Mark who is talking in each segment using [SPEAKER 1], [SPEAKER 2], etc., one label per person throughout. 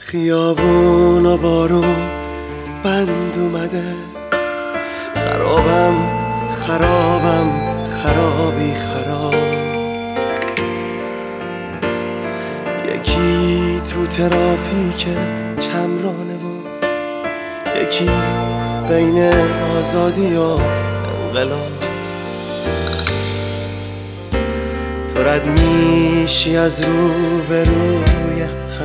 [SPEAKER 1] خیابون و بارون بند اومده، خرابم خرابم خرابی خراب. یکی تو ترافیک چمرانه و یکی بین آزادی و انقلاب. تو رد میشی از رو به روی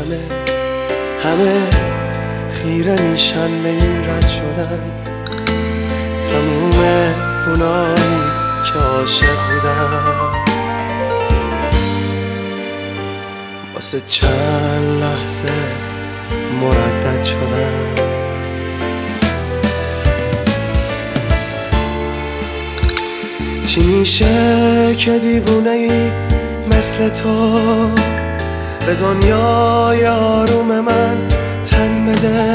[SPEAKER 1] همه خیره میشن به این رد شدن. تموم اونایی که عاشق بودن واسه چند لحظه مردد شدن. چی میشه که دیوونه ای مثل تو به دنیای آروم من تن بده؟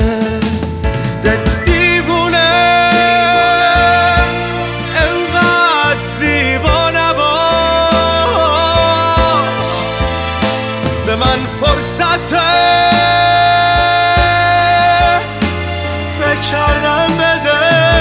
[SPEAKER 1] دیوونه انقدر زیبا نباش، به من فرصت فکر کردن بده.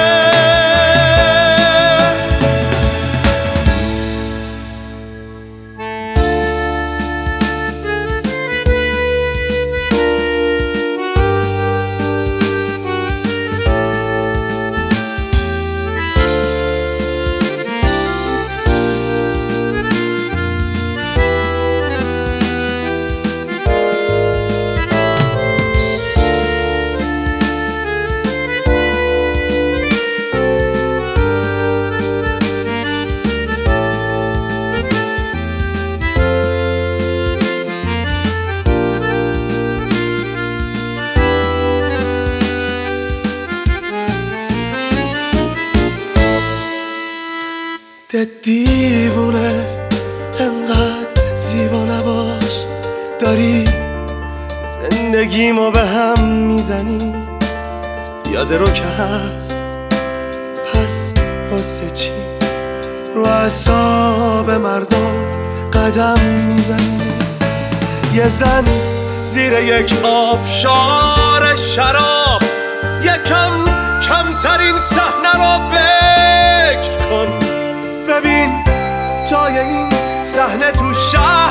[SPEAKER 1] دیوونه انقدر زیبا نباش، داری زندگیمو به هم میزنی. یاده رو که هست پس واسه چی رو اعصاب مردم قدم میزنی؟ یه زن زیر یک آبشار شراب یکم کمترین صحنه رو فکر کن. ببین جای این صحنه تو شهر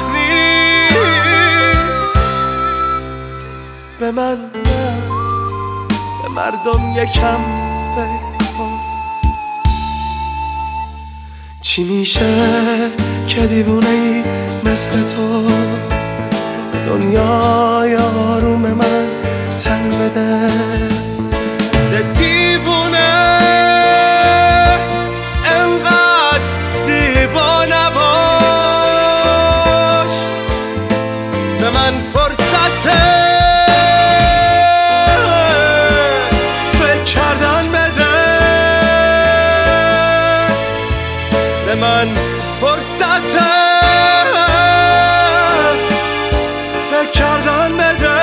[SPEAKER 1] نیست. به من نه، به مردم یکم فکر کن. چی میشه که دیوونه ای مثل تو دنیای آروم من تن بده؟ دیوونه به من فرصت فکر کردن بده. به من فرصت فکر کردن بده.